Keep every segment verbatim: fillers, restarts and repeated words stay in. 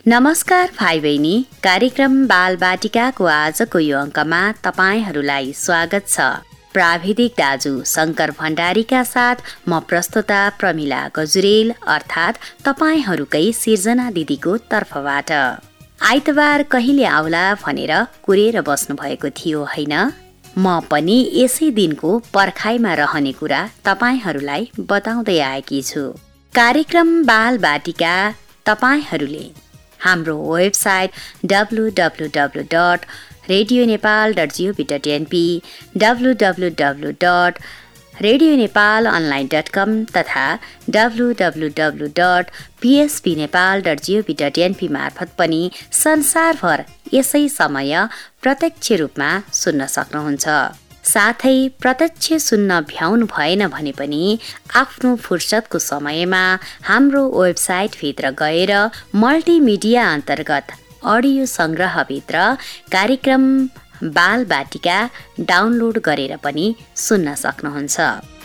नमस्कार भाइ बहिनी, कार्यक्रम बाल बाटिकाको आजको यो अङ्कमा तपाईहरूलाई स्वागत छ। प्राविधिक दाजु शङ्कर भण्डारीका साथ म प्रस्तुता प्रमिला गजुरेल अर्थात् तपाईहरूकै सिर्जना दिदीको तर्फबाट। आइतबार कहिले आउला भनेर कुरेर बस्नु भएको थियो हैन? म पनि यसै दिनको पर्खाइमा रहने कुरा तपाईहरूलाई बताउँदै आएकी छु। कार्यक्रम बाल बाटिका तपाईहरूले हाम्रो website W W W dot radio Nepal dot GOV dot NP, W W W dot radio Nepal online dot com तथा W W W dot PSP Nepal dot GOV dot NP मार्फत पनि संसारभर यसै समय प्रत्यक्ष रूपमा सुन्न सक्नुहुन्छ। साथै प्रत्यक्ष सुन्न भ्याउनु भएन भने पनि आफ्नो फुर्सदको समयमा हाम्रो वेबसाइटभित्र गएर मल्टिमिडिया अन्तर्गत अडियो सङ्ग्रहभित्र कार्यक्रम बाल बाटिका डाउनलोड गरेर पनि सुन्न सक्नुहुन्छ।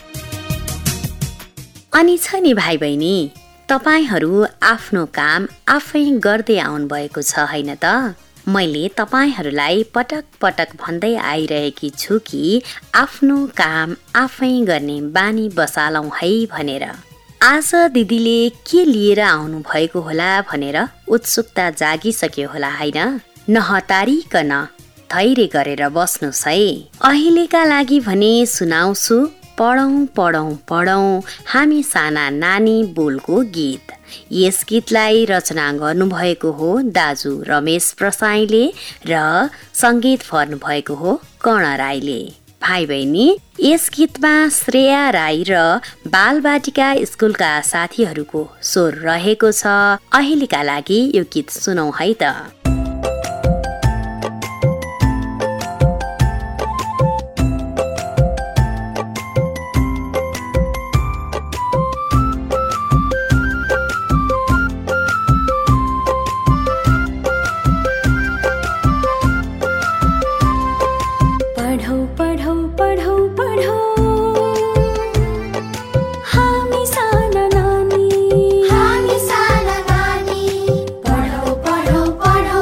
अनि छ नि भाइ बहिनी, तपाईहरू आफ्नो काम आफै गर्दै आउनुभएको छ हैन त? मैले तपाईहरूलाई पटक पटक भन्दै आइरहेकी छु कि आफ्नो काम आफै गर्ने बानी बसालौँ है भनेर। आज दिदीले के लिएर आउनु भएको होला भनेर उत्सुकता जागिसक्यो होला हैन? नहतारिकन धैर्य गरेर बस्नुस् है। अहिलेका लागि भने सुनाउँछु पढौँ पढौँ पढौँ हामी साना नानी बोलको गीत। यस गीतलाई रचना गर्नुभएको हो दाजु रमेश प्रसाईले र सङ्गीत भर्नुभएको हो कर्ण राईले। भाइ बहिनी, यस गीतमा श्रेया राई र बालबाटिका स्कुलका साथीहरूको स्वर रहेको छ। अहिलेका लागि यो गीत सुनौँ है त। पढौ पढौ पढौ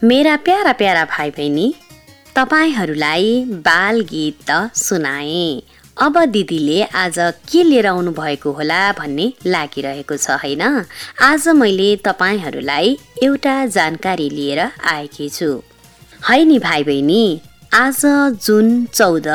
मेरा प्यारा प्यारा भाइ बहिनी, तपाईहरूलाई बाल गीत त सुनाए। अब दिदीले आज के लिएर आउनु भएको होला भन्ने लागिरहेको छ हैन। आज मैले तपाईहरूलाई एउटा जानकारी लिएर आएकी छु। है नि भाइ बहिनी, आज जुन चौध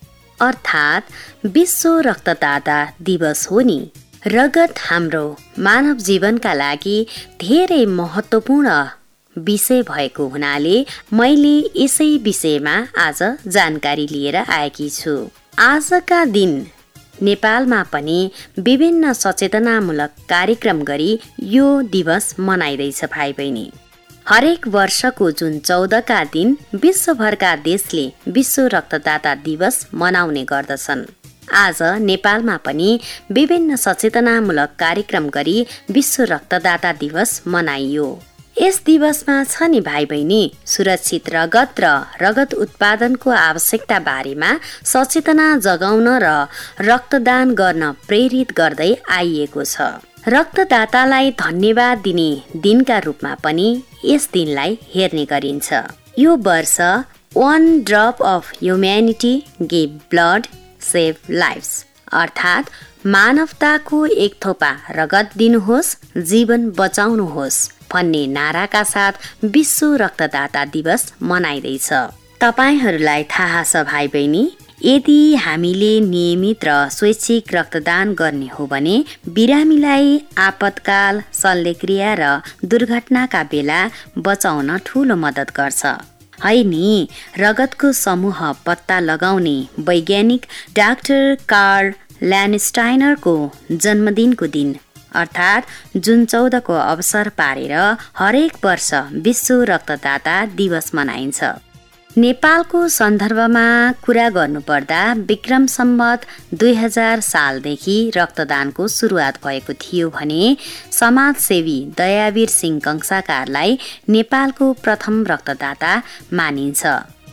अर्थात् विश्व रक्तदाता दिवस हो नि। रगत हाम्रो मानव जीवनका लागि धेरै महत्त्वपूर्ण विषय भएको हुनाले मैले यसै विषयमा आज जानकारी लिएर आएकी छु। आजका दिन नेपालमा पनि विभिन्न सचेतनामूलक कार्यक्रम गरी यो दिवस मनाइँदैछ भाइ बहिनी। हरेक वर्षको जुन चौधका दिन विश्वभरका देशले विश्व रक्तदाता दिवस मनाउने गर्दछन्। आज नेपालमा पनि विभिन्न सचेतनामूलक कार्यक्रम गरी विश्व रक्तदाता दिवस मनाइयो। यस दिवसमा छ नि भाइ बहिनी, सुरक्षित रगत र रगत उत्पादनको आवश्यकता बारेमा सचेतना जगाउन र रक्तदान गर्न प्रेरित गर्दै आइएको छ। रक्तदातालाई धन्यवाद दिने दिनका रूपमा पनि यस दिनलाई हेर्ने गरिन्छ। यो वर्ष one drop of humanity give blood save lifes अर्थात् मानवताको एक थोपा रगत दिनुहोस्, जीवन बचाउनुहोस् भन्ने नाराका साथ विश्व रक्तदाता दिवस मनाइँदैछ। तपाईहरूलाई थाहा छ भाइ बहिनी, यदि हामीले नियमित र स्वैच्छिक रक्तदान गर्ने हो भने बिरामीलाई आपतकाल, शल्यक्रिया र दुर्घटनाका बेला बचाउन ठूलो मद्दत गर्छ। है नि, रगतको समूह पत्ता लगाउने वैज्ञानिक डाक्टर कार्ल ल्यान्डस्टाइनरको जन्मदिनको दिन अर्थात् जुन चौधको अवसर पारेर हरेक वर्ष विश्व रक्तदाता दिवस मनाइन्छ। नेपालको सन्दर्भमा कुरा गर्नुपर्दा विक्रम सम्वत दुई हजार सालदेखि रक्तदानको सुरुवात भएको थियो भने समाजसेवी दयावीर सिंह कंसाकारलाई नेपालको प्रथम रक्तदाता मानिन्छ।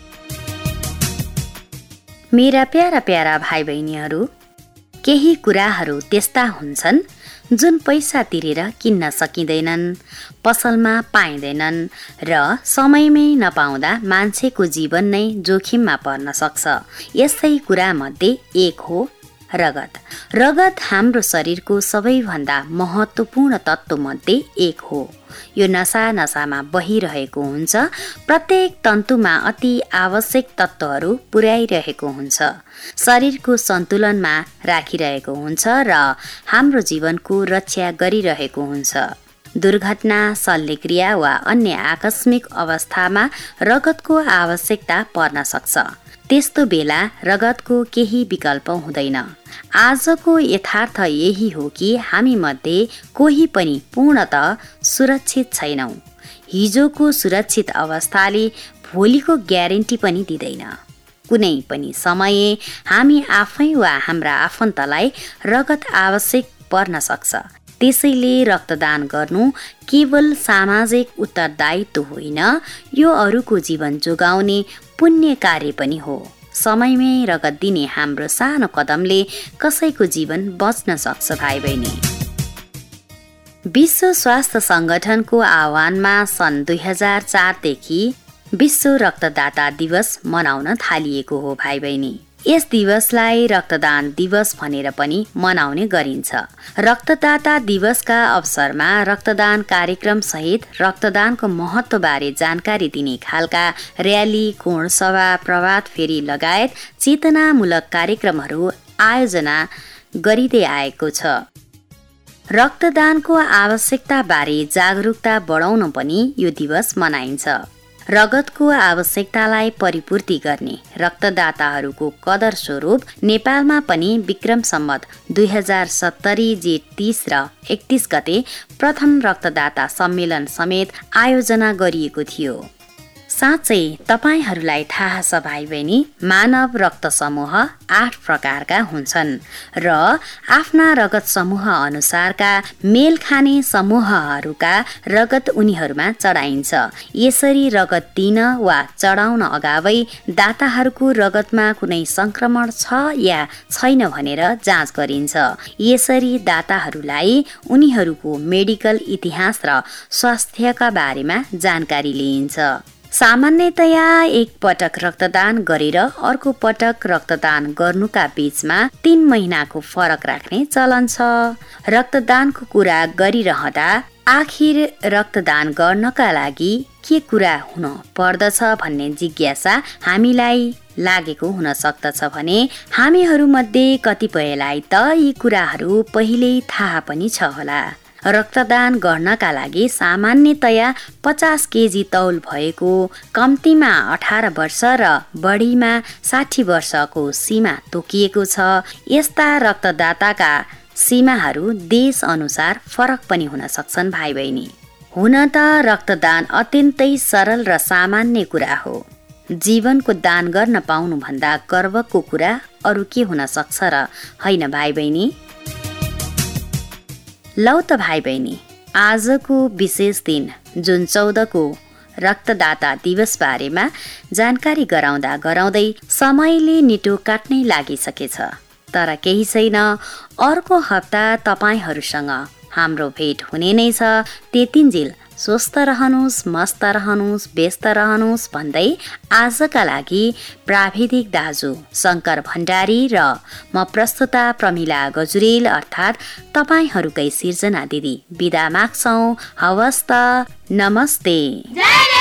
मेरा प्यारा प्यारा भाइ बहिनीहरू, केही कुराहरू त्यस्ता हुन्छन् जुन पैसा तिरेर किन्न सकिँदैनन्, पसलमा पाइँदैनन् र समयमै नपाउँदा मान्छेको जीवन नै जोखिममा पर्न सक्छ। यसै कुरामध्ये एक हो रगत। रगत हाम्रो शरीरको सबैभन्दा महत्त्वपूर्ण तत्त्वमध्ये एक हो। यो नसा नसामा बहिरहेको हुन्छ। प्रत्येक तन्तुमा अति आवश्यक तत्त्वहरू पुर्याइरहेको हुन्छ, शरीरको सन्तुलनमा राखिरहेको हुन्छ र हाम्रो जीवनको रक्षा गरिरहेको हुन्छ। दुर्घटना, शल्यक्रिया वा अन्य आकस्मिक अवस्थामा रगतको आवश्यकता पर्न सक्छ। त्यस्तो बेला रगतको केही विकल्प हुँदैन। आजको यथार्थ यही हो कि हामी मध्ये कोही पनि पूर्णतः सुरक्षित छैनौँ। हिजोको सुरक्षित अवस्थाले भोलिको ग्यारेन्टी पनि दिँदैन। कुनै पनि समय हामी आफै वा हाम्रा आफन्तलाई रगत आवश्यक पर्न सक्छ। त्यसैले रक्तदान गर्नु केवल सामाजिक उत्तरदायित्व होइन, यो अरूको जीवन जोगाउने पुण्य कार्य पनि हो। समयमै रगत दिने हाम्रो सानो कदमले कसैको जीवन बच्न सक्छ भाइ बहिनी। विश्व स्वास्थ्य सङ्गठनको आह्वानमा सन् दुई हजार चारदेखि विश्व रक्तदाता दिवस मनाउन थालिएको हो भाइ बहिनी। यस दिवसलाई रक्तदान दिवस भनेर पनि मनाउने गरिन्छ। रक्तदाता दिवसका अवसरमा रक्तदान कार्यक्रम सहित रक्तदानको महत्त्वबारे जानकारी दिने खालका र्याली, कोणसभा, प्रभात फेरी लगायत चेतनामूलक कार्यक्रमहरू आयोजना गरिँदै आएको छ। रक्तदानको आवश्यकताबारे जागरुकता बढाउन पनि यो दिवस मनाइन्छ। रगतको आवश्यकतालाई परिपूर्ति गर्ने रक्तदाताहरूको कदर स्वरूप नेपालमा पनि विक्रम सम्वत दुई हजार सत्तरी जेठ तीस र एकतीस गते प्रथम रक्तदाता सम्मेलन समेत आयोजना गरिएको थियो। साँच्चै तपाईहरूलाई थाहा छ भाइ बहिनी, मानव रक्त समूह आठ प्रकारका हुन्छन् र आफ्ना रगत समूह अनुसारका मेल खाने समूहहरूका रगत उनीहरूमा चढाइन्छ। यसरी रगत दिन वा चढाउन अगावै दाताहरूको रगतमा कुनै संक्रमण छ या छैन भनेर जाँच गरिन्छ। यसरी दाताहरूलाई उनीहरूको मेडिकल इतिहास र स्वास्थ्यका बारेमा जानकारी लिइन्छ। सामान्यतया एक पटक रक्तदान गरेर अर्को पटक रक्तदान गर्नुका बीचमा तीन महिनाको फरक राख्ने चलन छ। रक्तदानको कुरा गरिरहँदा आखिर रक्तदान गर्नका लागि के कुरा हुन पर्दछ भन्ने जिज्ञासा हामीलाई लागेको हुन सक्दछ भने हामीहरूमध्ये कतिपयलाई त यी कुराहरू पहिल्यै थाहा पनि छ होला। रक्तदान गर्नका लागि सामान्यतया पचास केजी तौल भएको, कम्तीमा अठार वर्ष र बढीमा साठी वर्षको सीमा तोकिएको छ। यस्ता रक्तदाताका सीमाहरू देश अनुसार फरक पनि हुन सक्छन् भाइ बहिनी। हुन त रक्तदान अत्यन्तै सरल र सामान्य कुरा हो। जीवनको दान गर्न पाउनुभन्दा गर्वको कुरा अरू के हुन सक्छ र होइन भाइ बहिनी? लौ त भाइ बहिनी, आजको विशेष दिन जुन चौधको रक्तदाता दिवस बारेमा जानकारी गराउँदा गराउँदै समयले निटो काट्नै लागिसकेछ। तर केही छैन, अर्को हप्ता तपाईहरूसँग हाम्रो भेट हुने नै छ। त्यतिन्जेल स्वस्थ रहनुहोस्, मस्त रहनुहोस्, व्यस्त रहनुहोस् भन्दै आजका लागि प्राविधिक दाजु शङ्कर भण्डारी र म प्रस्तुता प्रमिला गजुरेल अर्थात् तपाईहरूकै सिर्जना दिदी बिदा माग्छौँ। हवस् त, नमस्ते।